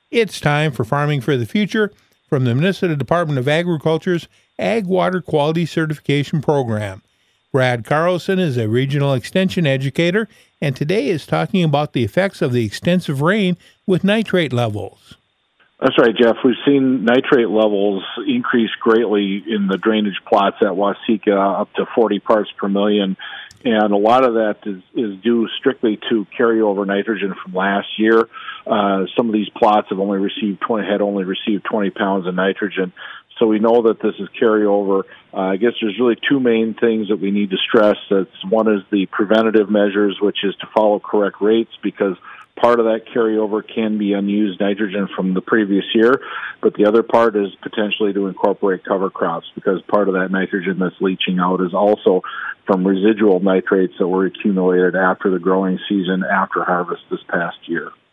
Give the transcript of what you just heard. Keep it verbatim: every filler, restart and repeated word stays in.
It's time for Farming for the Future from the Minnesota Department of Agriculture's Ag Water Quality Certification Program. Brad Carlson is a regional extension educator, and today is talking about the effects of the extensive rain with nitrate levels. That's right, Jeff. We've seen nitrate levels increase greatly in the drainage plots at Waseca, up to forty parts per million. And a lot of that is, is due strictly to carryover nitrogen from last year. Uh, some of these plots have only received twenty, had only received twenty pounds of nitrogen. So we know that this is carryover. Uh, I guess there's really two main things that we need to stress. That's one is the preventative measures, which is to follow correct rates, because part of that carryover can be unused nitrogen from the previous year, but the other part is potentially to incorporate cover crops, because part of that nitrogen that's leaching out is also from residual nitrates that were accumulated after the growing season, after harvest this past year.